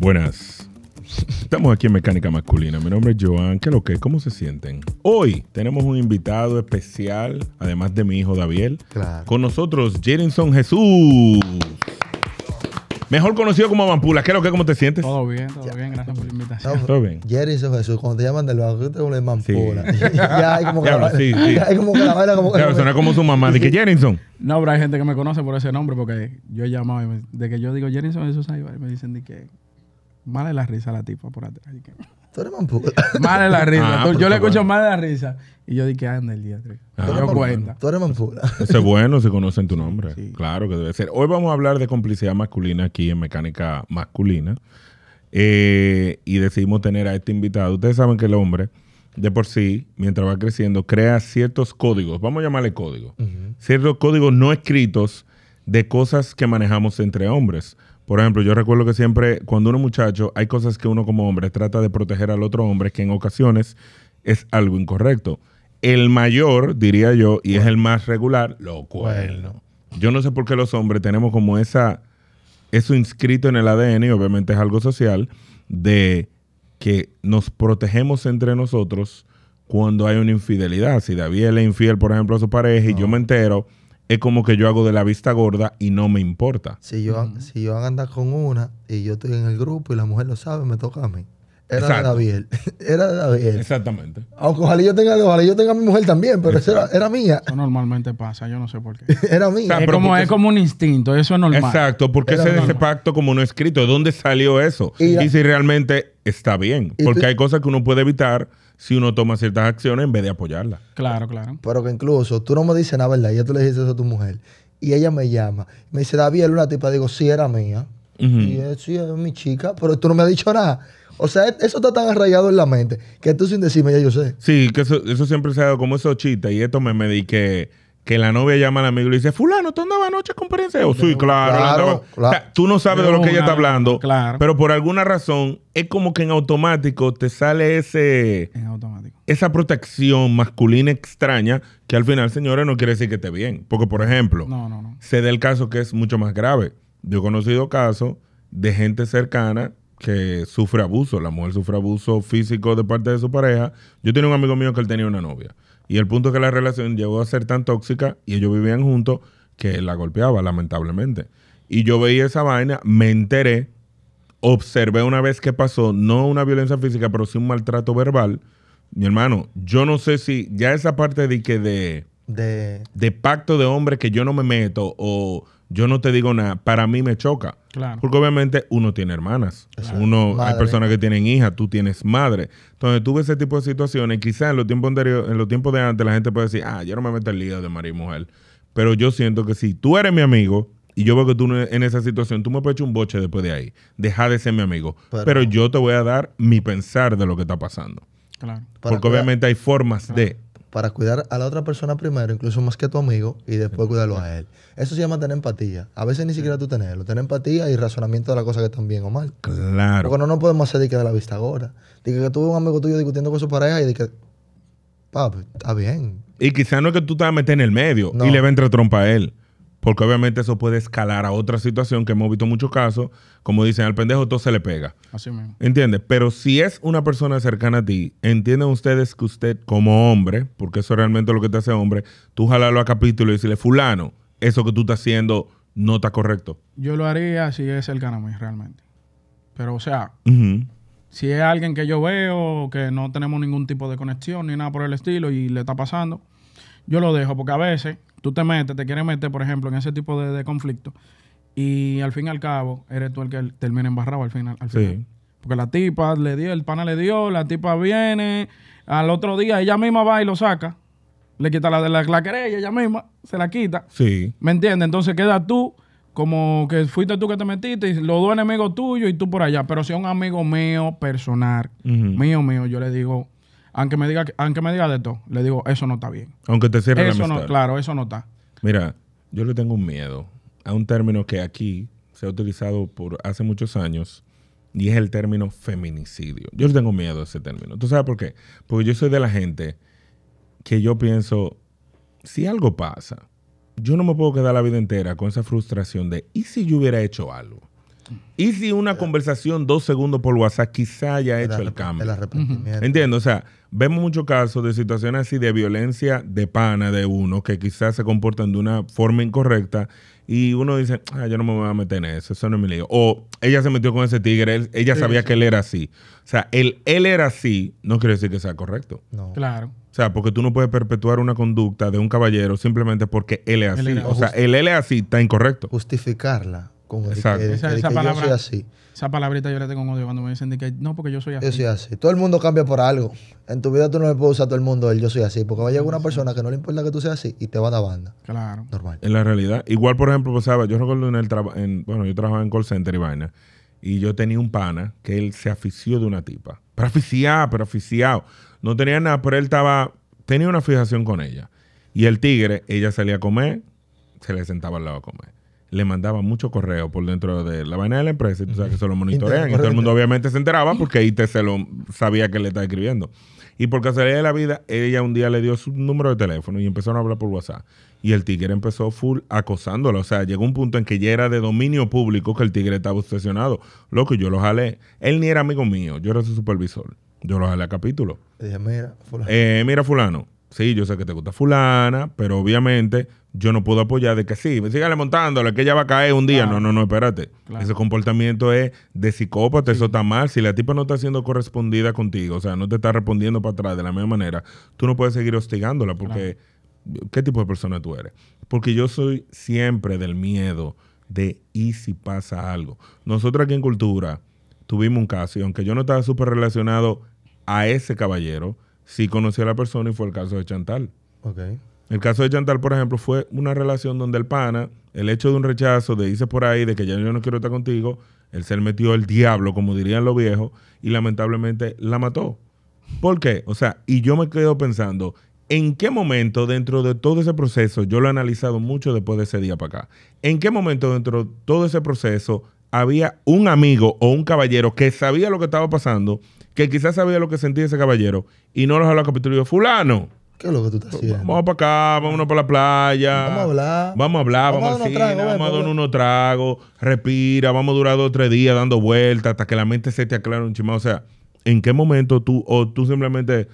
Buenas. Estamos aquí en Mecánica Masculina. Mi nombre es Joan. ¿Qué es lo que? ¿Cómo se sienten? Hoy tenemos un invitado especial, además de mi hijo Daviel. Claro. Con nosotros, Jerinson Jesús. Mejor conocido como Mampula. ¿Qué es lo que? ¿Cómo te sientes? Todo bien. Gracias por la invitación. Todo bien. Jerinson Jesús, cuando te llaman del banco, te pones Mampula. Sí. Ya hay como que Diablo, sí. ya hay como que la vaina como que... Claro, suena como su mamá. De que Jerinson. No, pero hay gente que me conoce por ese nombre porque yo he llamado y de que yo digo Jerinson Jesús ahí me dicen de que mal de la risa la tipa por atrás. Que, Tú eres Mampula. mal de la risa. Yo le escucho bueno. mal de la risa y yo dije anda el día 3. Yo cuenta. Tú eres Mampula. Eso es bueno si conocen tu nombre. Sí. Claro que debe ser. Hoy vamos a hablar de complicidad masculina aquí en Mecánica Masculina. Y decidimos tener a este invitado. Ustedes saben que el hombre, de por sí, mientras va creciendo, crea ciertos códigos. Vamos a llamarle códigos. Ciertos códigos no escritos de cosas que manejamos entre hombres. Por ejemplo, yo recuerdo que siempre, cuando uno es muchacho, hay cosas que uno como hombre trata de proteger al otro hombre, que en ocasiones es algo incorrecto. El mayor, diría yo, y es el más regular, los cuernos. Yo no sé por qué los hombres tenemos como eso inscrito en el ADN, y obviamente es algo social, de que nos protegemos entre nosotros cuando hay una infidelidad. Si David es infiel, por ejemplo, a su pareja y yo me entero, es como que yo hago de la vista gorda y no me importa. Si yo ando con una y yo estoy en el grupo y la mujer lo sabe, me toca a mí. Era Exacto. de Daviel. Era de Daviel. Exactamente. Aunque ojalá yo tenga a mi mujer también, pero esa era mía. Eso normalmente pasa, yo no sé por qué. Era mía. O sea, Es como un instinto, eso es normal. Exacto, porque ese pacto como no escrito, ¿de dónde salió eso? Y Y si realmente está bien. Porque hay cosas que uno puede evitar si uno toma ciertas acciones en vez de apoyarlas. Claro. Pero que incluso tú no me dices nada, ¿verdad? Y ya tú le dices eso a tu mujer. Y ella me llama. Me dice, David, una tipa. Digo, sí, era mía. Y sí, es mi chica. Pero tú no me has dicho nada. O sea, eso está tan arraigado en la mente que tú sin decirme ya yo sé. Sí, que eso siempre se ha dado como esos chistes. Y esto me di que la novia llama al amigo y le dice, fulano, ¿tú andabas anoche con Princeo? Sí, claro. O sea, tú no sabes de lo que ella está hablando. Claro. Pero por alguna razón, es como que en automático te sale En automático. esa protección masculina extraña que al final, señores, no quiere decir que esté bien. Porque, por ejemplo, No. se da el caso que es mucho más grave. Yo he conocido casos de gente cercana que sufre abuso. La mujer sufre abuso físico de parte de su pareja. Yo tenía un amigo mío que él tenía una novia. Y el punto es que la relación llegó a ser tan tóxica y ellos vivían juntos que él la golpeaba, lamentablemente. Y yo veía esa vaina, me enteré, observé una vez que pasó, no una violencia física, pero sí un maltrato verbal. Mi hermano, yo no sé si ya esa parte de pacto de hombre que yo no me meto o yo no te digo nada, para mí me choca. Claro. Porque obviamente uno tiene hermanas. Madre. Hay personas que tienen hijas, tú tienes madre. Entonces tú ves ese tipo de situaciones. Quizás en los tiempos de antes la gente puede decir, yo no me meto en lío de marido y mujer. Pero yo siento que si tú eres mi amigo y yo veo que tú en esa situación, tú me puedes echar un boche después de ahí. Deja de ser mi amigo. Pero yo te voy a dar mi pensar de lo que está pasando. Claro. Porque obviamente hay formas de... Para cuidar a la otra persona primero, incluso más que a tu amigo, y después cuidarlo a él. Eso se llama tener empatía. A veces ni siquiera tú tenerlo. Tener empatía y razonamiento de las cosas que están bien o mal. Claro. Porque no podemos hacer de la vista gorda. De que tuve un amigo tuyo discutiendo con su pareja y de que, papi, está bien. Y quizás no es que tú te vas a meter en el medio No. y le va a entrar trompa a él. Porque obviamente eso puede escalar a otra situación que hemos visto muchos casos. Como dicen, al pendejo todo se le pega. Así mismo. ¿Entiendes? Pero si es una persona cercana a ti, entienden ustedes que usted como hombre, porque eso es realmente lo que te hace hombre, tú jalarlo a capítulo y decirle, fulano, eso que tú estás haciendo no está correcto. Yo lo haría si es cercano a mí realmente. Pero, o sea, Ujú. si es alguien que yo veo que no tenemos ningún tipo de conexión ni nada por el estilo y le está pasando, yo lo dejo porque a veces tú te quieres meter, por ejemplo, en ese tipo de conflicto y al fin y al cabo eres tú el que termina embarrado al final. Sí. Porque la tipa el pana le dio, la tipa viene, al otro día ella misma va y lo saca, le quita la querella, ella misma se la quita. Sí. ¿Me entiendes? Entonces queda tú como que fuiste tú que te metiste y los dos enemigos tuyos y tú por allá. Pero si es un amigo mío personal, mío, yo le digo, aunque me diga de todo, le digo, eso no está bien. Aunque te cierre la Eso amistad. no, claro, eso no está. Mira, yo le tengo un miedo a un término que aquí se ha utilizado por hace muchos años y es el término feminicidio. Yo le tengo miedo a ese término. ¿Tú sabes por qué? Porque yo soy de la gente que yo pienso, si algo pasa, yo no me puedo quedar la vida entera con esa frustración de, ¿y si yo hubiera hecho algo? ¿Y si una conversación 2 segundos por WhatsApp quizá haya hecho el cambio? El arrepentimiento. Entiendo, o sea, vemos muchos casos de situaciones así de violencia de pana de uno que quizás se comportan de una forma incorrecta y uno dice, yo no me voy a meter en eso no es mi lío. O ella se metió con ese tigre, ella sabía que él era así. O sea, él era así no quiere decir que sea correcto. No. Claro. O sea, porque tú no puedes perpetuar una conducta de un caballero simplemente porque él es así. O sea, él es así, está incorrecto. Justificarla con el Exacto. que Esa yo palabra, soy así. Esa palabrita yo le tengo odio cuando me dicen de que no, porque yo soy así. Yo soy así. Todo el mundo cambia por algo. En tu vida tú no le puedes usar a todo el mundo el yo soy así. Porque va a llegar una persona que no le importa que tú seas así y te va a dar banda. Claro. Normal. En la realidad. Igual, por ejemplo, pues, ¿sabes? Yo recuerdo bueno, yo trabajaba en call center y vaina. Y yo tenía un pana que él se afició de una tipa. Pero aficiado. No tenía nada, pero él tenía una fijación con ella. Y el tigre, ella salía a comer, se le sentaba al lado a comer. Le mandaba mucho correo por dentro de la vaina de la empresa y tú sabes que se lo monitorean. Y todo el mundo obviamente se enteraba porque ahí se lo sabía que le estaba escribiendo. Y por casualidad de la vida, ella un día le dio su número de teléfono y empezaron a hablar por WhatsApp. Y el tigre empezó full acosándola. O sea, llegó un punto en que ya era de dominio público que el tigre estaba obsesionado. Loco, yo lo jalé. Él ni era amigo mío, yo era su supervisor. Yo lo jalé a capítulo. Le dije, mira, fulano. Mira, fulano. Sí, yo sé que te gusta fulana, pero obviamente yo no puedo apoyar de que sí, sígale montándole, que ella va a caer un día. Claro. No, espérate. Claro. Ese comportamiento es de psicópata, eso está mal. Si la tipa no está siendo correspondida contigo, o sea, no te está respondiendo para atrás de la misma manera, tú no puedes seguir hostigándola porque ¿qué tipo de persona tú eres? Porque yo soy siempre del miedo de ¿y si pasa algo? Nosotros aquí en Cultura tuvimos un caso y aunque yo no estaba súper relacionado a ese caballero, sí conocí a la persona y fue el caso de Chantal. Ok. El caso de Chantal, por ejemplo, fue una relación donde el pana, el hecho de un rechazo, de irse por ahí, de que ya yo no quiero estar contigo, él se le metió el diablo, como dirían los viejos, y lamentablemente la mató. ¿Por qué? O sea, y yo me quedo pensando, ¿en qué momento dentro de todo ese proceso, yo lo he analizado mucho después de ese día para acá, ¿en qué momento dentro de todo ese proceso había un amigo o un caballero que sabía lo que estaba pasando, que quizás sabía lo que sentía ese caballero y no los habló a capítulo y dijo, fulano, ¿qué es lo que tú estás haciendo? vamos para acá, vámonos para la playa. Vamos a hablar. Vamos al cine, vamos a dar unos tragos, respira, vamos a durar 2 o 3 días dando vueltas hasta que la mente se te aclare un chimado. O sea, ¿en qué momento tú simplemente,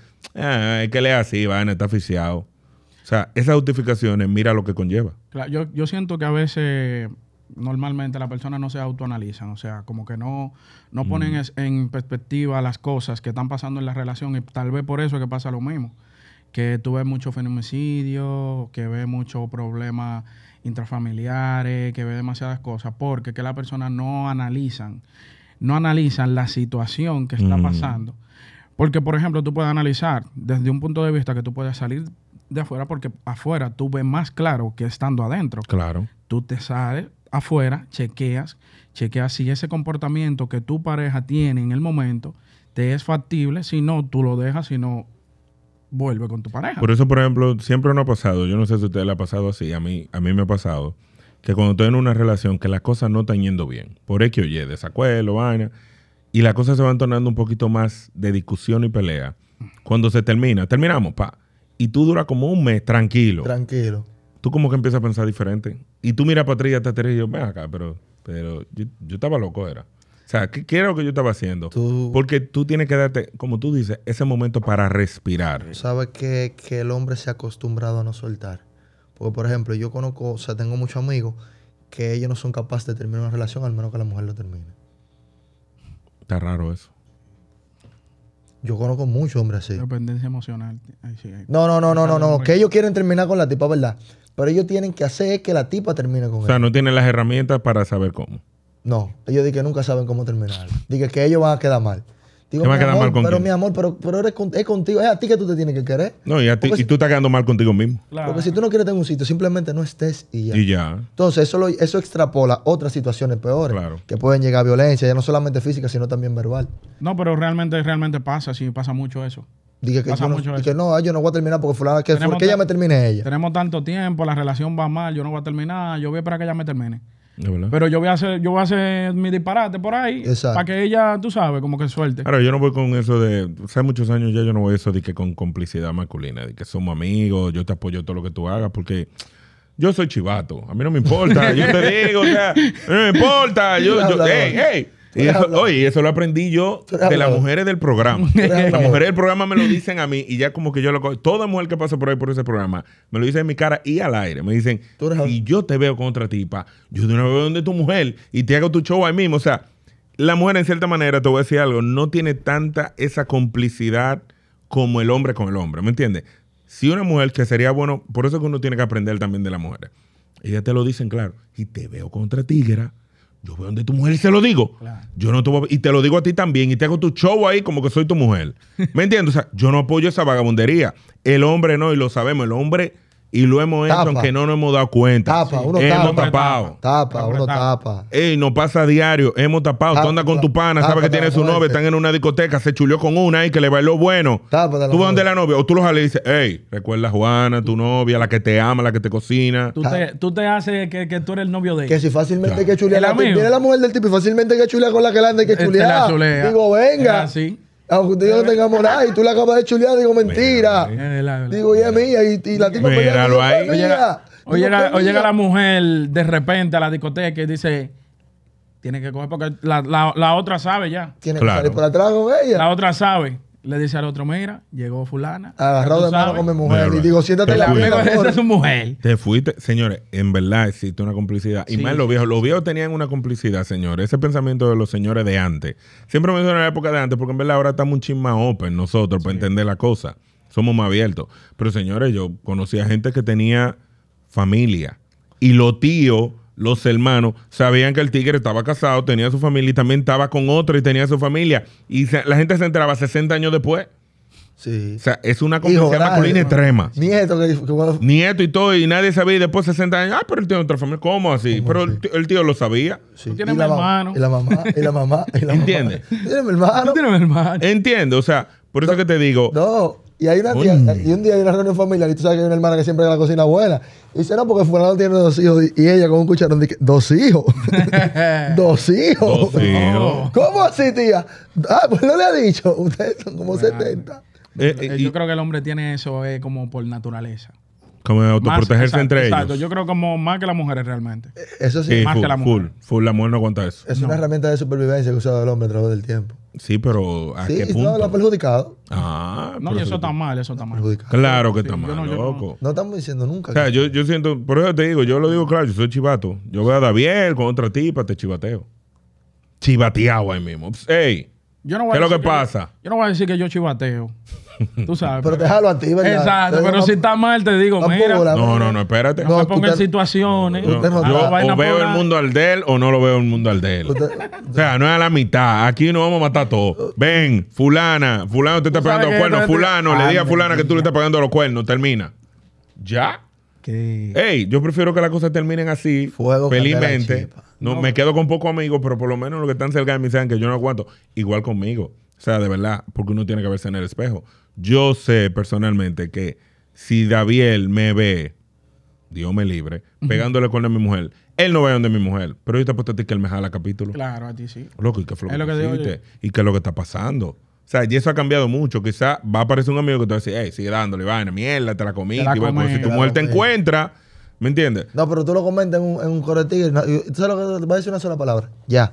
es que le así, vaina, está aficiado? O sea, esas justificaciones, mira lo que conlleva. Claro, yo siento que a veces normalmente las personas no se autoanalizan, o sea, como que no ponen en perspectiva las cosas que están pasando en la relación y tal vez por eso es que pasa lo mismo, que tú ves mucho feminicidio, que ves muchos problemas intrafamiliares, que ves demasiadas cosas, porque que las personas no analizan la situación que está pasando. Porque, por ejemplo, tú puedes analizar desde un punto de vista que tú puedes salir de afuera, porque afuera tú ves más claro que estando adentro. Claro. Tú te sales afuera, chequeas si ese comportamiento que tu pareja tiene en el momento te es factible, si no, tú lo dejas, si no, vuelve con tu pareja. Por eso, por ejemplo, siempre nos ha pasado, yo no sé si a usted le ha pasado así, a mí me ha pasado, que cuando estoy en una relación que las cosas no están yendo bien, por X o Y, desacuerdo, vaina, y las cosas se van tornando un poquito más de discusión y pelea, cuando se terminamos, y tú duras como un mes tranquilo. Tú como que empiezas a pensar diferente. Y tú miras para atrás y ya te atrás y yo, ven acá, pero yo estaba loco, era. O sea, ¿qué era lo que yo estaba haciendo? Porque tú tienes que darte, como tú dices, ese momento para respirar. Sabes que el hombre se ha acostumbrado a no soltar. Porque, por ejemplo, yo conozco, o sea, tengo muchos amigos que ellos no son capaces de terminar una relación al menos que la mujer lo termine. Está raro eso. Yo conozco muchos hombres así. Dependencia emocional. Ahí sí, No. Que ellos quieren terminar con la tipa, ¿verdad? Pero ellos tienen que hacer que la tipa termine con él. O sea, no tienen las herramientas para saber cómo. No, ellos dicen que nunca saben cómo terminar. Dicen que ellos van a quedar mal. Digo, ¿Qué va a quedar mal con pero quién? mi amor, pero es contigo. Es a ti que tú te tienes que querer. No, y tú estás quedando mal contigo mismo. Claro. Porque si tú no quieres estar en un sitio, simplemente no estés y ya. Y ya. Entonces, eso extrapola otras situaciones peores. Claro. Que pueden llegar a violencia, ya no solamente física, sino también verbal. No, pero realmente pasa, sí, pasa mucho eso. Dije que Pasa yo no, mucho y eso. que no, yo no voy a terminar porque fulana que ella me termine ella. Tenemos tanto tiempo, la relación va mal, yo no voy a terminar, yo voy a esperar que ella me termine. ¿Es verdad? Pero yo voy a hacer mi disparate por ahí. Exacto. Para que ella, tú sabes, como que suelte. Ahora, yo no voy con eso de... Hace muchos años ya yo no voy eso de que con complicidad masculina, de que somos amigos, yo te apoyo todo lo que tú hagas, porque yo soy chivato. A mí no me importa. Yo te digo, o sea, no me importa. Hey. Y eso lo aprendí yo de las mujeres del programa. Las mujeres del programa me lo dicen a mí y ya como que yo lo... Toda mujer que pasa por ahí por ese programa me lo dice en mi cara y al aire. Me dicen, si yo te veo con otra tipa, yo de una vez veo donde tu mujer y te hago tu show ahí mismo. O sea, la mujer en cierta manera, te voy a decir algo, no tiene tanta esa complicidad como el hombre con el hombre. ¿Me entiendes? Si una mujer que sería bueno, por eso es que uno tiene que aprender también de las mujeres. Ellas te lo dicen claro. Y te veo con otra tigra. Yo veo donde tu mujer y se lo digo. Claro. Yo no te voy a, y te lo digo a ti también. Y te hago tu show ahí como que soy tu mujer. ¿Me entiendes? O sea, yo no apoyo esa vagabundería. El hombre no, y lo sabemos. El hombre, y lo hemos hecho aunque no nos hemos dado cuenta. Hemos tapado. Uno tapa. Ey, nos pasa a diario. Hemos tapado. Tú andas con tu pana, sabes que tiene su novia, están en una discoteca, se chuleó con una y que le bailó bueno. Tú vas donde la novia, o tú los jales y dices, hey, recuerda a Juana, tu novia, la que te ama, la que te cocina. Tú te haces que tú eres el novio de él. Que si fácilmente hay que chulear. Viene la mujer del tipo y fácilmente hay que chulear con la que la anda, hay que chulear. Digo, venga. Aunque usted no tenga nada y tú la acabas de chulear, digo, mentira. Digo, ya es mía. Y la tipa míralo ahí. O llega la mujer de repente a la discoteca y dice, tiene que coger porque la otra sabe ya. Tiene que salir por atrás con ella. La otra sabe. Le dice al otro, mira, llegó fulana. Agarrado de mano con mi mujer. Mira, y digo, siéntate la mía. Esa es su mujer. Te fuiste. Señores, en verdad existe una complicidad. Y más los viejos. Los viejos tenían una complicidad, señores. Ese pensamiento de los señores de antes. Siempre me menciono en la época de antes porque en verdad ahora estamos un chin más open nosotros para entender la cosa. Somos más abiertos. Pero señores, yo conocía gente que tenía familia. Y los tíos, los hermanos, sabían que el tigre estaba casado, tenía su familia y también estaba con otro y tenía su familia. Y la gente se enteraba 60 años después. Sí. O sea, es una complicidad masculina extrema. Nieto y todo, y nadie sabía. Y después 60 años, pero él tiene otra familia. ¿Cómo así? Pero el tío lo sabía. Sí. Tú tienes mi hermano. Y la mamá. ¿Entiendes? Tienes mi hermano. Entiendo, o sea, por eso que te digo. No. Y hay una tía, y un día hay una reunión familiar y tú sabes que hay una hermana que siempre hace la cocina buena. Y dice, no, porque fulano tiene 2 hijos. Y ella con un cucharón dice, 2 hijos. 2 hijos. ¿Cómo así, tía? Pues no le ha dicho. Ustedes son como 70. Yo creo que el hombre tiene eso como por naturaleza. Como autoprotegerse entre ellos. Exacto, yo creo como más que las mujeres realmente. Eso sí. Más que la mujer. Full, la mujer no aguanta eso. Es una herramienta de supervivencia que ha usado el hombre a través del tiempo. Sí, pero ¿a qué punto? No, lo ha perjudicado. No, y eso está mal, eso está mal. Claro que está mal, loco. No estamos diciendo nunca. O sea, yo siento, por eso te digo, yo lo digo claro, yo soy chivato. Yo veo a Daviel con otra tipa, te chivateo. Chivateado ahí mismo. Ey, ¿qué es lo que pasa? Yo no voy a decir que yo chivateo. Tú sabes. Pero déjalo a ti, ¿verdad? Exacto, pero si está mal, te digo, mira. No, espérate. No me ponga en situaciones. Yo o veo el mundo al de él o no lo veo el mundo al de él. O sea, no es a la mitad. Aquí nos vamos a matar todos. Ven, fulano te está pegando los cuernos. Fulano, le diga a fulana que tú le estás pegando los cuernos. Termina. ¿Ya? ¿Qué? Ey, yo prefiero que las cosas terminen así, felizmente. No, me quedo con pocos amigos, pero por lo menos los que están cerca de mí saben que yo no aguanto. Igual conmigo. O sea, de verdad, porque uno tiene que verse en el espejo. Yo sé personalmente que si Daviel me ve, Dios me libre, pegándole con a mi mujer, él no ve donde mi mujer, pero yo te apuesto a ti que él me jala capítulo. Claro, a ti sí. Loco, ¿y qué fue lo que digo yo? ¿Y qué es lo que está pasando? O sea, y eso ha cambiado mucho. Quizá va a aparecer un amigo que te va a decir, hey, sigue dándole, vaina, mierda, te la comí. Si tu mujer te encuentra, ¿me entiendes? No, pero tú lo comentas en un coro de tigre. ¿Tú sabes lo que va a decir? Una sola palabra. Ya.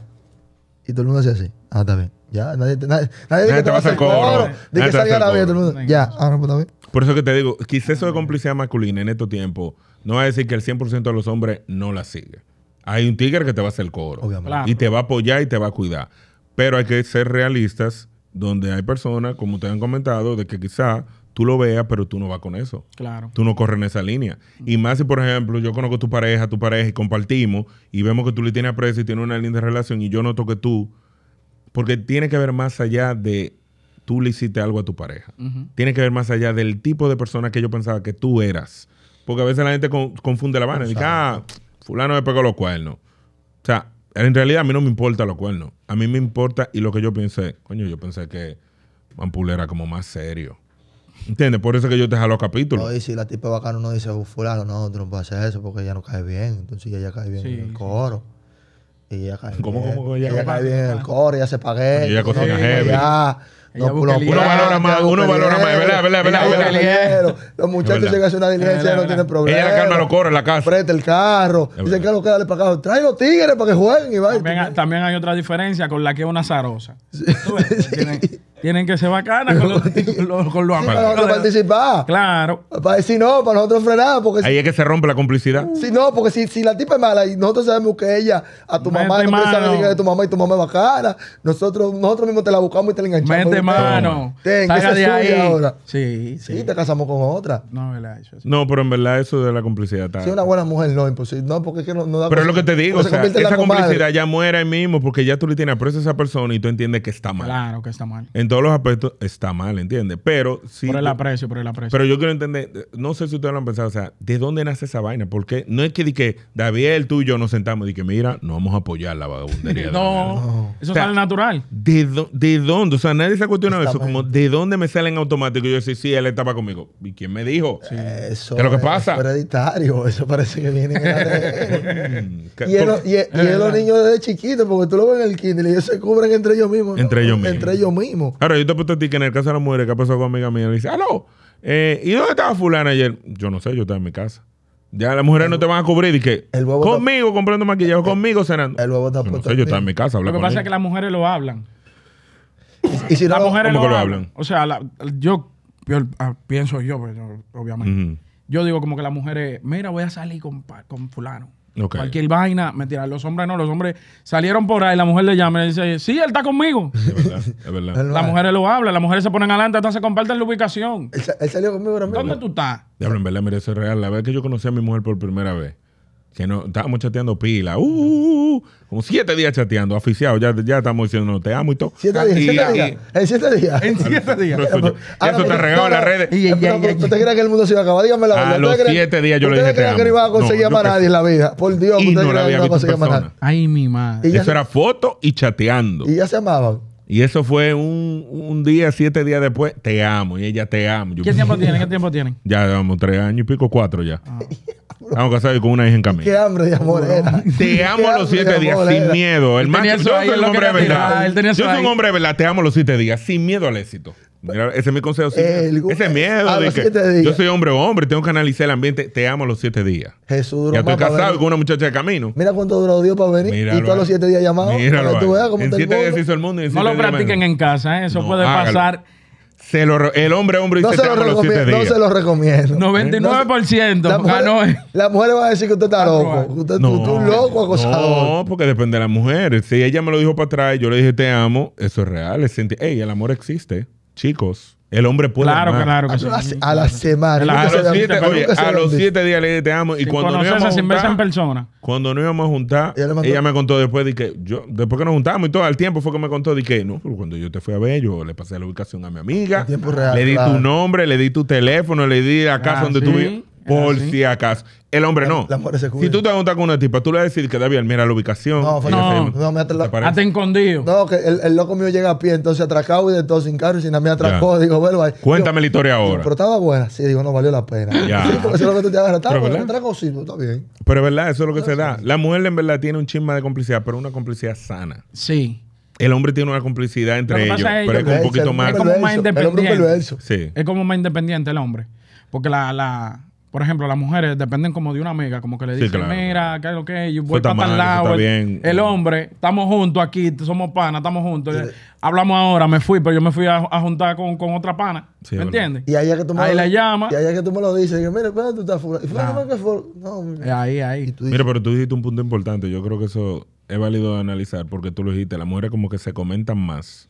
Y todo el mundo hace así. Ah, está bien. Ya, nadie te va a hacer coro. De que salga la vida, todo el mundo. Ya, no, pues está bien. Por eso que te digo, quizás eso de complicidad masculina en estos tiempos no va a decir que el 100% de los hombres no la sigue. Hay un tigre que te va a hacer coro. Obviamente. Claro. Y te va a apoyar y te va a cuidar. Pero hay que ser realistas, donde hay personas, como ustedes han comentado, de que quizás tú lo veas, pero tú no vas con eso. Claro. Tú no corres en esa línea. Y más si, por ejemplo, yo conozco a tu pareja y compartimos y vemos que tú le tienes aprecio y tienes una linda relación y yo noto que tú... Porque tiene que ver más allá de tú le hiciste algo a tu pareja. Tiene que ver más allá del tipo de persona que yo pensaba que tú eras. Porque a veces la gente confunde la vaina. Dice, fulano me pegó los cuernos. O sea, en realidad a mí no me importa los cuernos. A mí me importa y lo que yo pensé. Coño, yo pensé que Mampul era como más serio. ¿Entiendes? Por eso que yo te jalo capítulos. No, y si la tipa bacana no dice, fulano, no, tú no puedes hacer eso porque ella no cae bien. Entonces ella cae bien en el coro. Y ella cae bien. ¿Cómo ella cae bien en el coro, ella se paga. Y ella cocina heavy. Ella No, busca los el Uno hierro. valora más, ¿verdad? Los muchachos verdad. llegan a hacer una diligencia y no tienen problema. Ella la calma lo corre en la casa. Presta el carro. Es Dicen verdad. que lo que dale para acá. Trae los tigres para que jueguen y vayan. También hay otra diferencia con la que es una zarosa. Tú ves, tienen que ser bacanas con los Para nosotros participar. Claro. Para decir no, para nosotros frenar. Porque Ahí es que se rompe la complicidad. si no, porque si la tipa es mala y nosotros sabemos que ella, a tu mamá, Mete no mano. sabe de tu mamá y tu mamá es bacana, nosotros mismos te la buscamos y te la enganchamos. Mete Y mano. Ten, que Salga esa de es ahí. suya ahora. Sí, Sí, sí. te casamos con otra. No, ¿verdad? Eso sí. No, pero en verdad eso de la complicidad está. Si es una buena mujer, no, imposible. No, porque es que no da Pero es cosa- lo que te digo, o porque se sea, convierte en la esa comadre. complicidad ya muere ahí mismo porque ya tú le tienes aprecio a esa persona y tú entiendes que está mal. Claro que está mal. En todos los aspectos está mal, ¿entiendes? Pero sí. Por el aprecio, por el aprecio. Pero yo quiero entender, no sé si ustedes lo han pensado, o sea, ¿de dónde nace esa vaina? Porque no es que, di que David, tú y yo nos sentamos y que mira, no vamos a apoyar la vagabundería. No, eso O sea, sale natural. ¿De dónde? O sea, nadie se ha cuestionado eso. Exactamente. Como, ¿de dónde me sale en automático? Y yo decía, sí, él estaba conmigo. ¿Y quién me dijo? Eso ¿Qué es lo que pasa? Es hereditario. Eso parece que viene en el ADN. ¿Qué- Y es por- lo- y es los niños desde chiquitos, porque tú lo ves en el kinder y ellos se cubren entre ellos mismos. ¿no? Entre ellos mismos. Entre ellos mismos. Ahora, yo te apuesto a ti que en el caso de las mujeres que ha pasado con amiga mía, le dice, aló, ¿y dónde estaba fulana ayer? Yo no sé, yo estaba en mi casa. Ya las mujeres no te van a cubrir y que el huevo conmigo comprando maquillaje, conmigo cenando. El huevo está Yo no puesto sé, en yo mí. estaba en mi casa Lo hablando que con pasa es ella. que las mujeres lo hablan. Y si no, Las mujeres ¿cómo que lo hablan. hablan? O sea, yo pienso yo, pues, obviamente. Ujú. Yo digo como que las mujeres, mira, voy a salir con fulano. Ok. Cualquier vaina, mentira. Los hombres no, los hombres salieron por ahí, la mujer le llama y le dice, sí, él está conmigo. Es verdad, es verdad. Él- Las mujeres lo hablan, las mujeres se ponen adelante, entonces comparten la ubicación. él salió conmigo ahora mismo. ¿Dónde tú estás? Diablo, en verdad, mira, eso es real. La vez que yo conocí a mi mujer por primera vez, que no, estábamos chateando pila, como 7 días chateando, aficiados, ya estamos diciendo, no, te amo y todo. 7 días, Y- 7 días. En 7 días. En 7 días. Pero eso, Ahora, eso te regado en las redes. ¿Tú te crees que el mundo se iba a acabar? Dígame la A verdad. los ¿Ustedes creen- 7 días yo le ustedes dije, te creen que no amo? iba a conseguir No, a más yo nadie en la vida? Por Dios, Y ustedes no la creen había que no visto en conseguía más persona. nadie. Ay, mi madre. Y ya Eso era foto y chateando. Y ya se amaban. Y eso fue un día, 7 días después, te amo. Y ella te amo. Yo, ¿Qué tiempo tienen? ¿Qué tiempo tienen? Ya llevamos 3 años y pico, 4 ya. Estamos casados y con una hija en camino. Qué hambre de amor era. Te amo Qué los hambre 7 de días amor sin era. miedo. El Él tenía macho, eso yo ahí, soy un lo hombre de quería tirar. verdad. Él tenía Yo eso soy un ahí. hombre de verdad. Te amo los 7 días sin miedo al éxito. Mira, ese es mi consejo. Ese miedo a de los que 7 días. yo soy hombre, tengo que analizar el ambiente. Te amo los 7 días. Jesús duró Ya estoy más para casado y venir. con una muchacha de camino. Mira cuánto duró Dios para venir. Míralo y todos los ahí. 7 días llamados. Míralo Para que tú ahí. veas cómo En está el 7 días se mundo. hizo el mundo. Y en No 7 lo días practiquen menos. en casa, ¿eh? Eso No, puede hágalo. pasar El hombre No dice se, te lo amo los 7 recomiendo, no días. se lo recomiendo. 99%. La mujer, ganó. la mujer va a decir que usted está loco. Que usted, tú un loco acosador. No, porque depende de la mujer. Si ella me lo dijo para atrás y yo le dije te amo, eso es real. Ey, el amor existe. Chicos, el hombre puede Claro, amar. claro que sí. A la semana. A Nunca se los había- 7 nunca se a había los visto. 7 días le dije te amo. Y Sin cuando nos íbamos conocerse, a sin verse en juntar, persona. cuando nos íbamos a juntar, Ella le mandó- ella me contó después de que después que nos juntamos y todo, al tiempo fue que me contó de que no, pero cuando yo te fui a ver, yo le pasé la ubicación a mi amiga, En tiempo real, le di claro. tu nombre, le di tu teléfono, le di la casa donde tú sí, vivías, por así. si acaso. El hombre no. las mujeres se cuidan. Si tú te vas a juntar con una tipa, tú le vas a decir que David, mira la ubicación. No, ella no, se- no, me ¿te parece? Hasta escondido. No, que el loco mío llega a pie, entonces atracado y de todo, sin carro y sin nada, me atracó. Ya. Digo, velo ahí. Cuéntame la historia Digo, ahora. pero estaba buena. Sí, digo, no valió la pena. Ya. Sí, porque eso es lo que tú te agarras. Estaba Pero, buena, ¿verdad? atracó, sí, pues, está bien. Pero es verdad, eso es lo que se da. La mujer en verdad tiene un chisma de complicidad, pero una complicidad sana. Sí. El hombre tiene una complicidad entre Lo que ellos, pasa es pero es que- un poquito El más. Es como más hombre independiente. perverso. Sí. Es como más independiente el hombre. Porque por ejemplo, las mujeres dependen como de una amiga, como que le Sí, dicen, claro. mira, ¿qué es lo que es? Yo voy está para tal mal, eso lado. está El, bien. el hombre, estamos juntos aquí, somos panas, estamos juntos. Hablamos ahora, me fui, pero yo me fui a juntar con otra pana. Sí, ¿Me verdad. entiendes? Y ahí es que tú me Ahí lo la llama. Y ahí es que tú me lo dices. Digo, mira, ¿dónde tú estás, fulano? Y fulano, Claro. ¿qué fue? No, mira. Ahí. Y tú dices, Mira, pero tú dijiste un punto importante. Yo creo que eso es válido de analizar porque tú lo dijiste. Las mujeres como que se comentan más.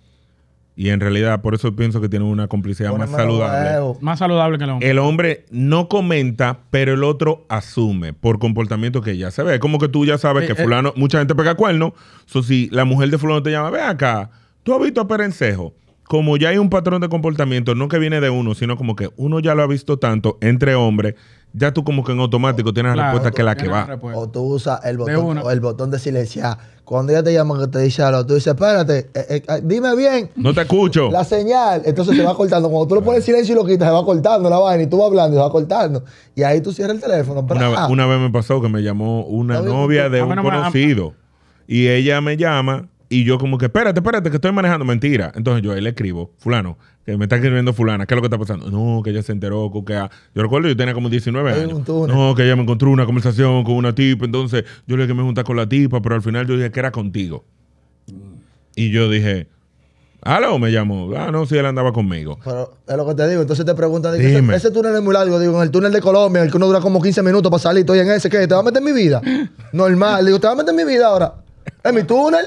Y en realidad, por eso pienso que tienen una complicidad más pónemelo saludable. nuevo. Más saludable que el hombre. El hombre no comenta, pero el otro asume por comportamiento que ya se ve. Es como que tú ya sabes que fulano, mucha gente pega cuernos. So, si la mujer de fulano te llama, ve acá, tú has visto a Perencejo. Como ya hay un patrón de comportamiento, no que viene de uno, sino como que uno ya lo ha visto tanto entre hombres, ya tú como que en automático tienes la Claro, respuesta que es la que tienes la va. respuesta. O tú usas el De una. botón, o el botón de silenciar. Cuando ella te llama que te dice algo, tú dices, espérate, dime bien No te escucho. la señal. Entonces te va cortando. Cuando tú le pones silencio y lo quitas, se va cortando la vaina y tú vas hablando y se va cortando. Y ahí tú cierras el teléfono. Una vez me pasó que me llamó una Está bien, novia de a mí un no me- conocido. Y ella me llama Y yo como que, espérate, que estoy manejando. Mentira. Entonces yo ahí le escribo, fulano, que me está escribiendo fulana, ¿qué es lo que está pasando? No, que ella se enteró, yo recuerdo, yo tenía como 19 años. No, que ella me encontró una conversación con una tipa, entonces yo le dije que me juntara con la tipa, pero al final yo dije que era contigo. Y yo dije, ¿aló? Me llamó. No, sí, él andaba conmigo. Pero es lo que te digo. Entonces te preguntan, ese túnel es muy largo. Digo, en el túnel de Colombia, el que uno dura como 15 minutos para salir, estoy en ese, ¿qué? ¿Te vas a meter en mi vida? Normal. Digo, ¿te vas a meter en mi vida ahora? ¿En mi túnel?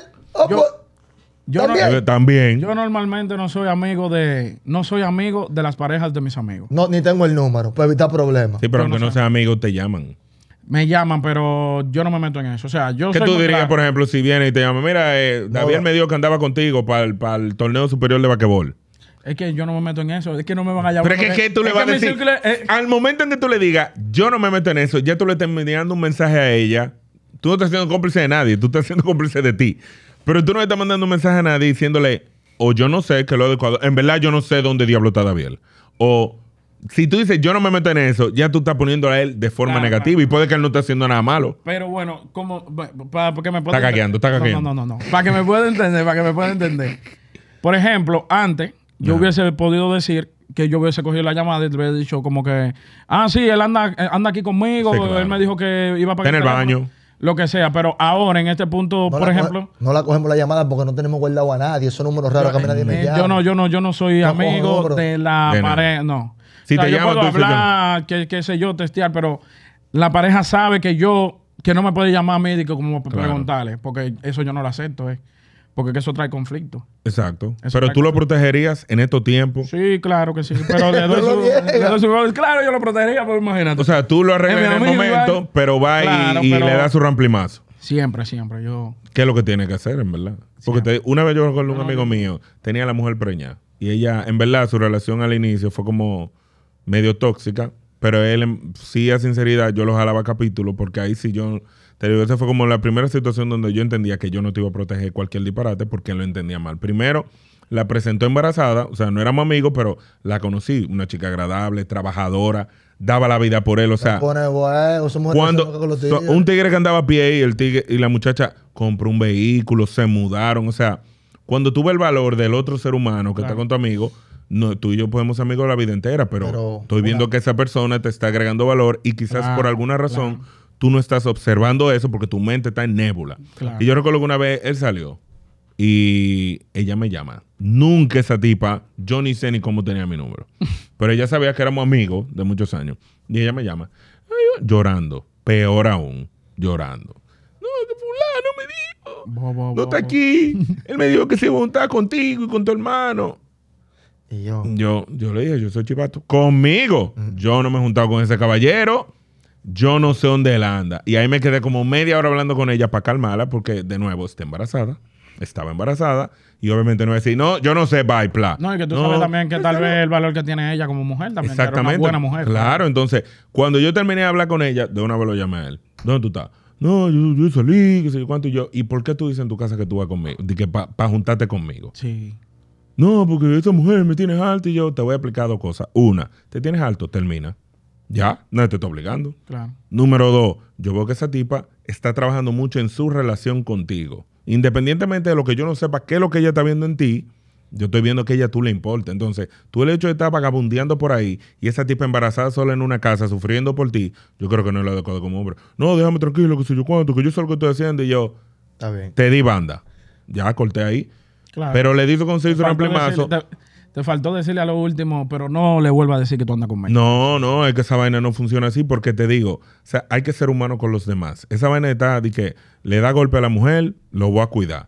También. Yo normalmente no soy amigo de las parejas de mis amigos. No, ni tengo el número, para evitar problemas. Sí, pero aunque no sean amigos, te llaman. Me llaman, pero yo no me meto en eso. O sea, yo ¿Qué tú dirías, por ejemplo, si viene y te llama? Mira, David me dijo que andaba contigo para el torneo superior de basquetbol. Es que yo no me meto en eso. Es que no me van a llamar. Pero es que tú le vas a decir... al momento en que tú le digas, yo no me meto en eso, ya tú le estás enviando un mensaje a ella. Tú no estás siendo cómplice de nadie. Tú estás siendo cómplice de ti. Pero tú no le estás mandando un mensaje a nadie diciéndole, o yo no sé que lo adecuado. En verdad, yo no sé dónde diablo está David. O... si tú dices, yo no me meto en eso, ya tú estás poniendo a él de forma negativa y puede que él no esté haciendo nada malo. Pero bueno, como para que me pueda... Está caqueando. No. Para que me pueda entender, Por ejemplo, antes, yo hubiese podido decir que yo hubiese cogido la llamada y le hubiese dicho como que, sí, él anda aquí conmigo, sí, claro. Él me dijo que iba para... en el baño. Lo que sea, pero ahora en este punto, por ejemplo... No la cogemos la llamada porque no tenemos guardado a nadie. Esos números raros que a mí nadie me llama. Yo no soy amigo de la pareja, no. Si o sea, te yo puedo hablar, qué sé yo, testear, pero la pareja sabe que no me puede llamar a médico como para preguntarle, porque eso yo no lo acepto, porque eso trae conflicto. Exacto. Pero tú lo protegerías en estos tiempos. Sí, claro que sí. Pero claro, yo lo protegería, pues imagínate. O sea, tú lo arreglas en el momento, pero va y le das su ramplimazo. Siempre. ¿Qué es lo que tiene que hacer, en verdad? Porque una vez yo recuerdo un amigo mío, tenía a la mujer preñada. Y ella, en verdad, su relación al inicio fue como medio tóxica, pero él, sí, a sinceridad, yo lo jalaba capítulo, porque ahí sí yo, te digo, esa fue como la primera situación donde yo entendía que yo no te iba a proteger cualquier disparate porque él lo entendía mal. Primero, la presentó embarazada, o sea, no éramos amigos, pero la conocí, una chica agradable, trabajadora, daba la vida por él, o sea, cuando un tigre que andaba a pie y el tigre y la muchacha compró un vehículo, se mudaron, o sea, cuando tú ves el valor del otro ser humano que está con tu amigo, no, tú y yo podemos ser amigos la vida entera, pero estoy viendo que esa persona te está agregando valor y quizás por alguna razón tú no estás observando eso porque tu mente está en nébula. Claro. Y yo recuerdo que una vez él salió y ella me llama. Nunca esa tipa, yo ni sé ni cómo tenía mi número, pero ella sabía que éramos amigos de muchos años y ella me llama llorando, peor aún, llorando. No, que fulano me dijo, no está aquí. Él me dijo que se iba a juntar contigo y con tu hermano. Y yo le dije, yo soy chivato. Conmigo. Yo no me he juntado con ese caballero. Yo no sé dónde él anda. Y ahí me quedé como media hora hablando con ella para calmarla porque, de nuevo, estaba embarazada. Y obviamente no decir, no, yo no sé, bye, pla. No, y que tú sabes también que tal vez el valor que tiene ella como mujer también. Exactamente. Que era una buena mujer. Claro, entonces, cuando yo terminé de hablar con ella, de una vez lo llamé a él. ¿Dónde tú estás? No, yo salí, qué sé yo cuánto. ¿Y por qué tú dices en tu casa que tú vas conmigo? De que para juntarte conmigo. Sí. No, porque esa mujer me tienes alto y yo te voy a explicar dos cosas. Una, te tienes alto, termina. Ya, nadie te está obligando. Claro. Número dos, yo veo que esa tipa está trabajando mucho en su relación contigo. Independientemente de lo que yo no sepa qué es lo que ella está viendo en ti, yo estoy viendo que ella tú le importa. Entonces, tú el hecho de estar vagabundeando por ahí y esa tipa embarazada sola en una casa sufriendo por ti, yo creo que no es lo adecuado como hombre. No, déjame tranquilo, que sé yo cuánto, que yo sé lo que estoy haciendo y yo está bien. Te di banda. Ya corté ahí. Claro. Pero le dijo conseguir su ramplimazo. Te faltó decirle a lo último, pero no le vuelva a decir que tú andas conmigo. No, es que esa vaina no funciona así porque te digo, o sea, hay que ser humano con los demás. Esa vaina está de que le da golpe a la mujer, lo voy a cuidar.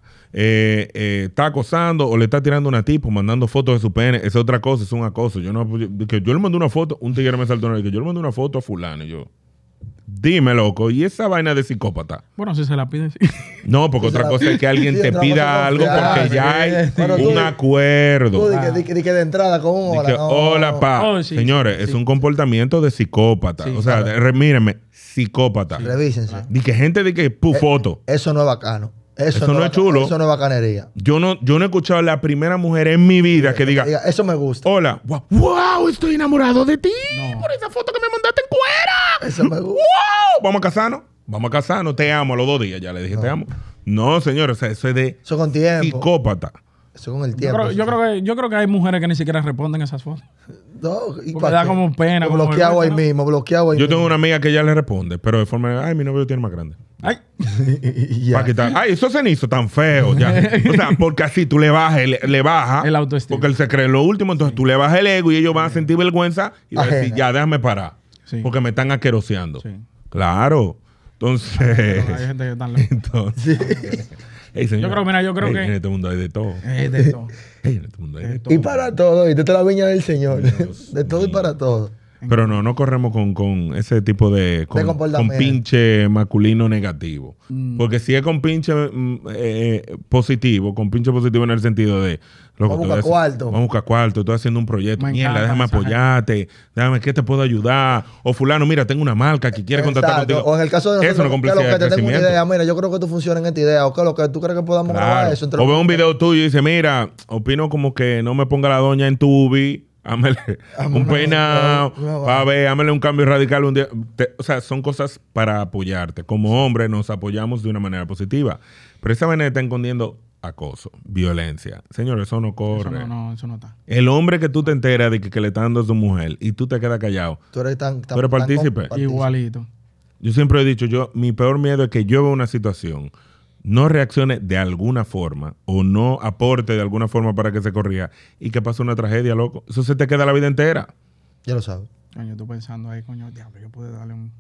Está acosando o le está tirando una tipa, mandando fotos de su pene, esa es otra cosa, es un acoso. Yo le mandé una foto, un tigre me saltó que yo le mandé una foto a fulano y yo... Dime, loco, ¿y esa vaina de psicópata? Bueno, si se la pide, sí. No, porque otra cosa es que alguien te pida algo porque ya hay un acuerdo. Tú di que de entrada, ¿cómo? Hola, pa. Sí, señores, es un comportamiento de psicópata. O sea, mírenme, psicópata. Revísense. Di que gente di que foto. Eso no es bacano. Eso no es chulo. Eso no es bacanería. Yo no he escuchado a la primera mujer en mi vida que diga, eso me gusta. Hola, wow, estoy enamorado de ti por esa foto que me mandaste en cuera. Eso me gusta. Wow, vamos a casarnos, te amo a los 2 días. Ya le dije, te amo. No, señor, o sea, eso es de Eso con tiempo. psicópata. Eso con el Yo tiempo. creo que hay mujeres que ni siquiera responden esas fotos. No, ¿y Porque para da qué? como pena. como Bloqueado ahí vergüenza, mismo, bloqueado ahí Yo tengo mismo. una amiga que ya le responde, pero de forma de, ay, mi novio lo tiene más grande. ¿no? Ay, Y ya. Para quitar, ay, eso se hizo tan feo. Ya. O sea, porque así tú le bajas, le bajas. El autoestima. Porque él se cree lo último, entonces tú le bajas el ego y ellos van a sentir vergüenza y van a decir, Ajena. ya, déjame parar. Sí. Porque me están aqueroseando. Sí. Claro. Entonces. pero hay gente que está loca. entonces ey, señor, yo creo ey, que- en este mundo hay de todo. De todo. Ey, en este mundo hay de De todo. Y para todo, y te la viña del Señor. Dios De todo y mío. para todo. Pero no corremos con ese tipo de... Con comportamiento. pinche masculino negativo. Porque si es con pinche positivo, con pinche positivo en el sentido de... loco, Vamos a buscar cuarto. Vamos a buscar cuarto, estoy haciendo un proyecto. Me Mierda, encanta déjame esa gente. apoyarte. Déjame, ¿qué te puedo ayudar? O fulano, mira, tengo una marca que quiere contactar Exacto. contigo. O en el caso de Eso no es nosotros, que lo complicidad que de te tengo una crecimiento. idea, mira, yo creo que tú funciona en esta idea, o que lo que tú crees que podamos grabar Claro. eso. entre O los veo un dos. video tuyo y dice, mira, opino como que no me ponga la doña en tubi, hámele un peinado, va a ver, hámele un cambio radical un día. O sea, son cosas para apoyarte. Como hombres nos apoyamos de una manera positiva. Pero esa manera está escondiendo acoso, violencia. Señor, eso no corre. Eso no está. El hombre que tú te enteras de que le está dando a su mujer y tú te quedas callado. Tú eres tan Tú eres partícipe. Igualito. Yo siempre he dicho, mi peor miedo es que yo vea una situación, no reaccione de alguna forma o no aporte de alguna forma para que se corrija y que pase una tragedia, loco. Eso se te queda la vida entera. Ya lo sabes. Coño, tú pensando ahí, coño, diablo, yo pude darle un...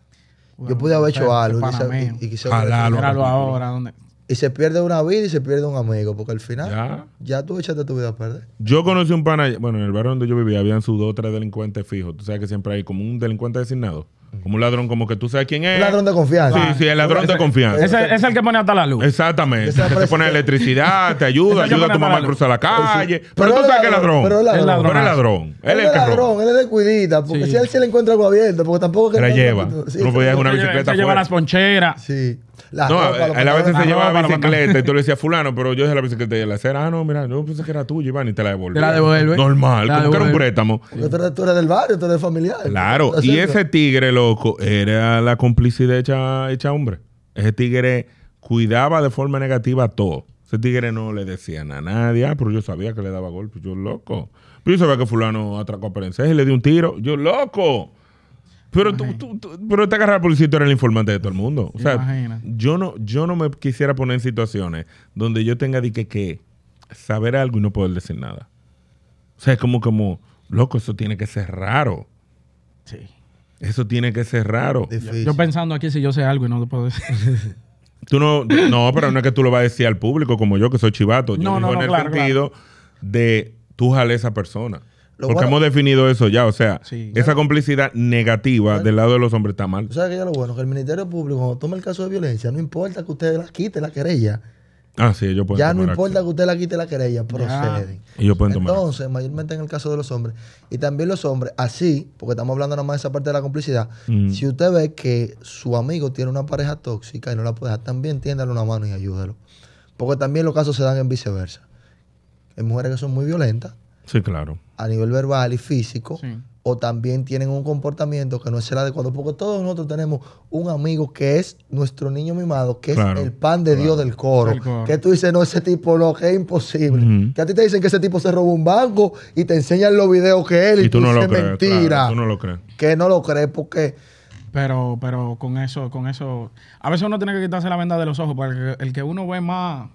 Yo pude haber hecho algo Panameo. y quise- Jalalo. Míralo ahora, ¿dónde? y se pierde una vida y se pierde un amigo, porque al final Ya. ya tú echaste tu vida a perder. Yo conocí un pana, bueno, en el barrio donde yo vivía, habían sus 2 o 3 delincuentes fijos. Tú sabes que siempre hay como un delincuente designado. Como un ladrón, como que tú sabes quién es. Un ladrón de confianza. Sí, sí, el ladrón de confianza. Ese es el que pone hasta la luz. Exactamente. Ese Que te parece pone que- electricidad, te ayuda, Ese que ayuda a tu pone mamá a para cruzar la calle. Pero Pero tú él sabes que es ladrón. Pero él es El ladrón. Pero es ladrón. Él Él es es el que roba. ladrón, él es de cuidita, porque Sí. si él se le encuentra algo abierto, porque tampoco Se la no- lleva. Sí, Tú no podías una Se bicicleta lleva fuera. las poncheras. Sí. La No, ropa, él los a veces pantalones. se llevaba ropa, los bicicleta y tú le decías, fulano, pero yo dejé la bicicleta y la acera. Ah, no, mira, yo pensé que era tuya, Iván, y te la devolví. Te la devuelve. Normal, Te la como que era un devuelve. préstamo. Porque tú eres del barrio, tú eres familiar. Claro, Así y es. ese tigre, loco, era la complicidad hecha hombre. Ese tigre cuidaba de forma negativa a todo. Ese tigre no le decía nada a nadie. Ah, pero yo sabía que le daba golpes. Yo, loco. Pero yo sabía que fulano atracó a Perenceja y le dio un tiro. Yo, loco. Pero pero te agarra la policía y tú eres el informante de todo el mundo. O sea, Imagina. yo no me quisiera poner en situaciones donde yo tenga que saber algo y no poder decir nada. O sea, es como, loco, eso tiene que ser raro. Sí. Eso tiene que ser raro. Difícil. Yo pensando aquí si yo sé algo y no te puedo decir. Tú no, pero no es que tú lo vas a decir al público como yo, que soy chivato. Yo No, digo no, en no, el claro, sentido de tú jale a esa persona. Lo Porque bueno- hemos definido eso ya. O sea, Sí. esa complicidad negativa del lado de los hombres está mal. Tú sabes que ya lo bueno, que el Ministerio Público, cuando toma el caso de violencia, no importa que usted la quite la querella. Ah, sí, ellos pueden Ya no tomar importa acción. que usted la quite la querella, proceden. Ellos pueden tomar acción. Entonces, mayormente en el caso de los hombres, y también los hombres, así, porque estamos hablando nada más de esa parte de la complicidad, si usted ve que su amigo tiene una pareja tóxica y no la puede dejar, también tiéndale una mano y ayúdelo. Porque también los casos se dan en viceversa. Hay mujeres que son muy violentas Sí, claro. a nivel verbal y físico, Sí. o también tienen un comportamiento que no es el adecuado, porque todos nosotros tenemos un amigo que es nuestro niño mimado, que Claro, es el pan de Dios del coro, Del coro. que tú dices, no, ese tipo no, que es imposible, Ujú. que a ti te dicen que ese tipo se robó un banco y te enseñan los videos que él y, Y tú no lo dices crees. mentira, Claro, tú no lo crees. que no lo crees porque Pero con eso, a veces uno tiene que quitarse la venda de los ojos, porque el que uno ve más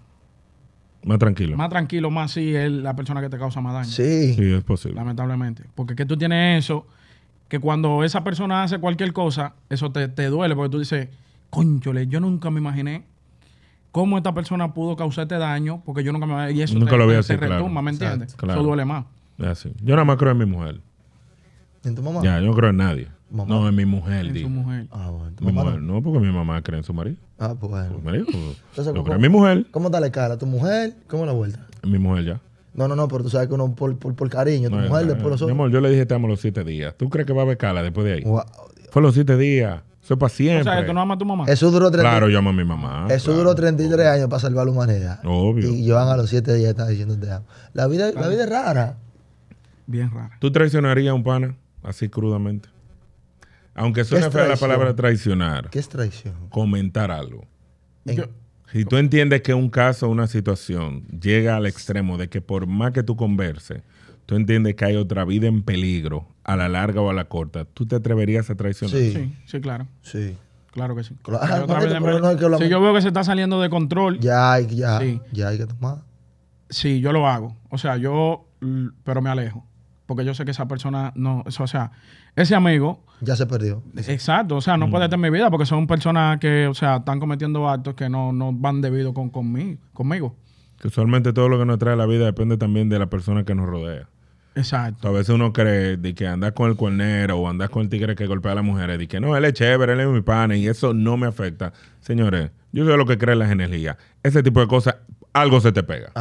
Más tranquilo. más sí es la persona que te causa más daño. sí, Sí, es posible. Lamentablemente. Porque que tú tienes eso, que cuando esa persona hace cualquier cosa, eso te duele, porque tú dices, cónchole, yo nunca me imaginé cómo esta persona pudo causarte daño, porque yo nunca me... Y eso Nunca te, lo vi te así, retumba, claro. ¿me entiendes? Exacto, claro. Eso duele más. Es así. Yo nada más creo en mi mujer. ¿en tu mamá? Ya, yo no creo en nadie. Mamá. No, en mi mujer, En digo. su mujer. Ah, bueno, tu Mi mamá mujer. no. No, porque mi mamá cree en su marido. Ah, pues bueno. Su marido. Entonces, Yo ¿cómo- creo en mi mujer. ¿Cómo está la escala? ¿Tu mujer? ¿Cómo es la vuelta? En mi mujer ya. No, pero tú sabes que uno por cariño, tu No, mujer no, después los mi otros. amor, yo le dije te amo los 7 días. ¿Tú crees que va a haber cala después de ahí? Wow, Dios. Fue los 7 días. Eso es para O siempre. sea, que tú no amas a tu mamá. Eso duró 30, Claro, yo amo a mi mamá. eso claro. duró 33 años para salvar la humanidad. Obvio. Y Joan a los 7 días está diciendo te amo. La vida es rara. Bien rara. ¿Tú traicionarías a un pana así crudamente? Aunque suene ¿Qué es fea la traición? palabra traicionar, ¿Qué es traición? comentar algo. En- Yo, Si tú entiendes que un caso, una situación llega al extremo de que por más que tú converses, tú entiendes que hay otra vida en peligro, a la larga o a la corta, ¿tú te atreverías a traicionar? Sí, claro. Sí. Claro que sí. Claro, Hay otra vez pero no hay que hablar si yo veo que se está saliendo de control, ya hay que tomar. sí, yo lo hago. O sea, pero me alejo. Porque yo sé que esa persona no, o sea, ese amigo. Ya se perdió. Exacto, o sea, no puede estar en mi vida porque son personas que, o sea, están cometiendo actos que no van debido conmigo. Que usualmente todo lo que nos trae la vida depende también de la persona que nos rodea. Exacto. A veces uno cree de que andas con el cuernero o andas con el tigre que golpea a las mujeres, de que no, él es chévere, él es mi pana y eso no me afecta. Señores, yo soy lo que cree en las energías. Ese tipo de cosas, algo se te pega.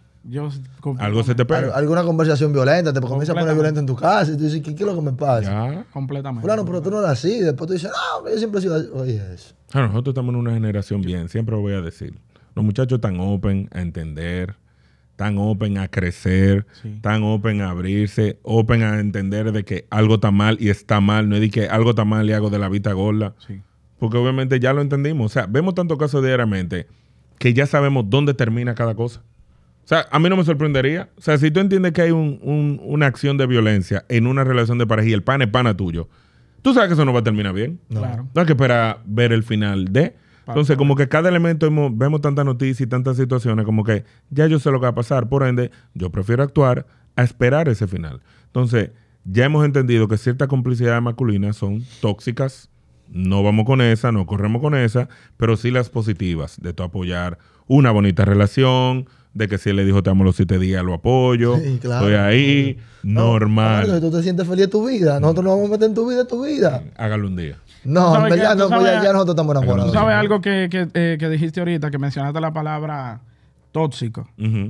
Algo se te pega. Alguna conversación violenta, te comienza a poner violenta en tu casa y tú dices, ¿qué es lo que me pasa? Ya. Completamente. Fulano, pero tú no eras así. Después tú dices, no, yo siempre he sido así. Oye, eso. Nosotros estamos en una generación bien, siempre lo voy a decir. Los muchachos están open a entender, tan open a crecer, tan open a abrirse, open a entender de que algo está mal y está mal, no es de que algo está mal y hago de la vista gorda. Sí. Porque obviamente ya lo entendimos. O sea, vemos tantos casos diariamente que ya sabemos dónde termina cada cosa. O sea, a mí no me sorprendería. O sea, si tú entiendes que hay una acción de violencia en una relación de pareja y el pana es pana tuyo, tú sabes que eso no va a terminar bien. No. Claro. No hay que esperar ver el final de... Entonces, como que cada elemento vemos tantas noticias y tantas situaciones como que ya yo sé lo que va a pasar. Por ende, yo prefiero actuar a esperar ese final. Entonces, ya hemos entendido que ciertas complicidades masculinas son tóxicas. No vamos con esa, no corremos con esa, pero sí las positivas, de tu apoyar una bonita relación, de que si él le dijo te amo los 7 días, lo apoyo. Sí, claro. Estoy ahí, normal. Claro, tú te sientes feliz en tu vida. Nosotros nos vamos a meter en tu vida. Hágalo un día. No, en verdad, no, ya nosotros estamos enamorados. ¿Tú sabes algo que dijiste ahorita, que mencionaste la palabra tóxico?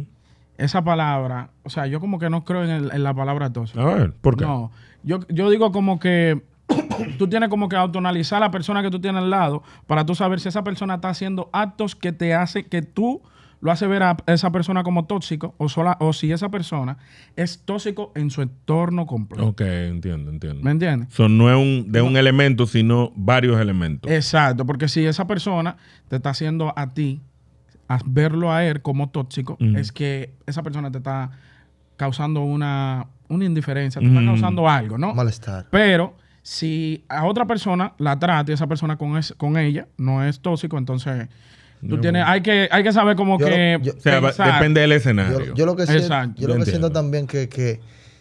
Esa palabra, o sea, yo como que no creo en la palabra tóxico. A ver, ¿por qué? No, yo digo como que tú tienes como que autoanalizar a la persona que tú tienes al lado para tú saber si esa persona está haciendo actos que te hace que tú lo hace ver a esa persona como tóxico o si esa persona es tóxico en su entorno completo. Ok, entiendo. ¿Me entiendes? So, no es un elemento, sino varios elementos. Exacto, porque si esa persona te está haciendo a ti, a verlo a él como tóxico, es que esa persona te está causando una indiferencia, te está causando algo, ¿no? Malestar. Pero si a otra persona la trata y esa persona con ella no es tóxico, entonces... hay que saber como depende del escenario. Yo lo que siento también que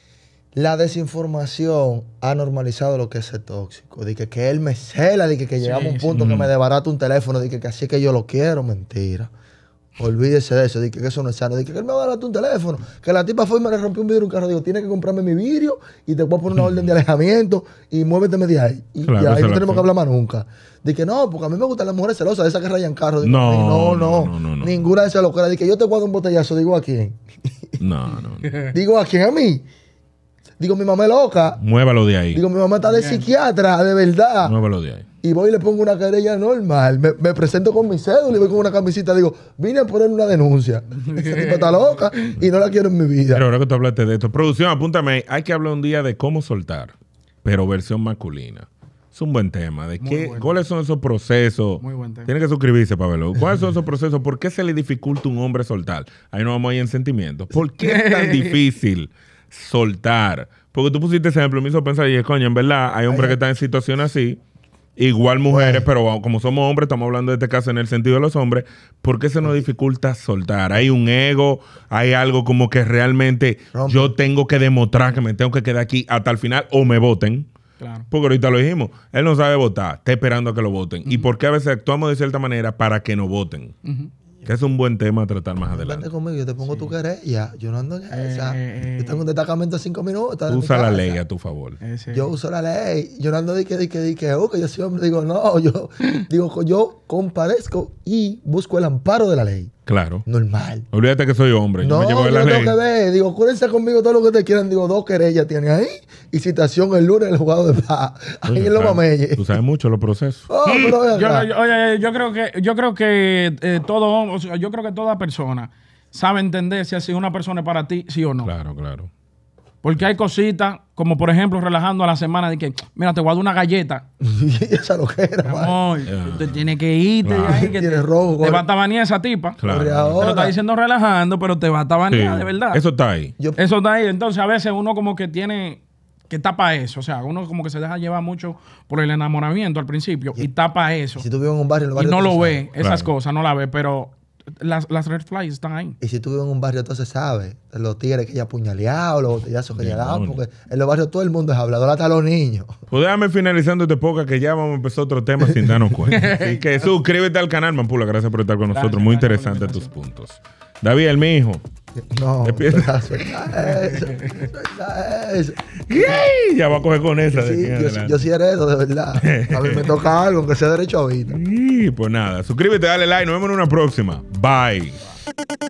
la desinformación ha normalizado lo que es ser tóxico. De que él me cela, de que llegamos a un punto que me desbarata un teléfono, de que así que yo lo quiero, mentira. Olvídese de eso, de que eso no es sano. De que él me barata un teléfono, que la tipa fue y me le rompió un vidrio de un carro. Digo, tienes que comprarme mi vidrio y te puedo poner una orden de alejamiento y muéveteme de ahí. Y claro, ahí no tenemos que hablar más nunca. De que no, porque a mí me gustan las mujeres celosas, esas que rayan carros. Digo, no. Ninguna de esas locuras. De que yo te guardo un botellazo, digo, ¿a quién? No. Digo, ¿a quién? ¿A mí? Digo, mi mamá es loca. Muévalo de ahí. Digo, mi mamá está de psiquiatra, de verdad. Muévalo de ahí. Y voy y le pongo una querella normal. Me presento con mi cédula y voy con una camisita. Digo, vine a poner una denuncia. Esa tipa está loca y no la quiero en mi vida. Pero ahora que tú hablaste de esto. Producción, apúntame. Hay que hablar un día de cómo soltar, pero versión masculina. Es un buen tema. ¿Cuáles son esos procesos? Muy buen tema. Tiene que suscribirse para verlo. ¿Cuáles son esos procesos? ¿Por qué se le dificulta a un hombre soltar? Ahí no vamos a ir en sentimientos. ¿Por qué es tan difícil soltar? Porque tú pusiste ese ejemplo, me hizo pensar, y coño, en verdad, hay hombres que están en situaciones así, igual mujeres, pero como somos hombres, estamos hablando de este caso en el sentido de los hombres, ¿por qué se nos dificulta soltar? ¿Hay un ego? ¿Hay algo como que realmente yo tengo que demostrar que me tengo que quedar aquí hasta el final o me voten? Claro. Porque ahorita lo dijimos, él no sabe votar, está esperando a que lo voten. ¿Y por qué a veces actuamos de cierta manera para que nos voten? Que es un buen tema a tratar más adelante. Vente conmigo, yo te pongo tu querella. Yo no ando en esa. Yo tengo un destacamento de 5 minutos. Usa la ley a tu favor. Yo uso la ley. Yo no ando que yo soy hombre. Digo, no, yo comparezco y busco el amparo de la ley. Claro. Normal. Olvídate que soy hombre. No, yo me llevo de la ley. Tengo que ver. Digo, acuérdense conmigo todo lo que te quieran. Digo, 2 querellas tiene ahí. Y citación el lunes en el juzgado de paz. Ahí en los mameyes. Tú sabes mucho los procesos. Yo creo que toda persona sabe entender si una persona es para ti, sí o no. Claro. Porque hay cositas, como por ejemplo, relajando a la semana, de que, mira, te voy a dar una galleta. Esa lo que era, Amor, usted tiene que irte de ahí, que Tiene rojo, te va a tabanear esa tipa. Claro. Corre Te lo ahora. está diciendo relajando, pero te va a tabanear, Sí. de verdad. Eso está ahí. Yo- Eso está ahí. Entonces, a veces uno como que tiene que tapa eso. O sea, uno como que se deja llevar mucho por el enamoramiento al principio y tapa eso. Si tú vives en un barrio, en el Y barrio no tú lo sabes. ve, esas Claro. cosas, no la ve, pero las red flags están ahí. Y si tú vives en un barrio, entonces sabes. Los tigres que ella apuñaleado, los botellazos que ella dado. Demonio. Porque en los barrios todo el mundo es hablador, hasta los niños. Pues déjame finalizando este podcast que ya vamos a empezar otro tema sin darnos cuenta. Así que suscríbete al canal, Mampula. Gracias por estar con nosotros. Gracias, Muy gracias por la interesantes tus puntos. David, el mijo. No, Despierta. suelta eso. Suelta eso. ¡Yay! Ya va a coger con esa de Sí, aquí en yo adelante. sí heredo, de verdad. A mí me toca algo, aunque sea derecho a vida. Y pues nada, suscríbete, dale like. Nos vemos en una próxima. Bye.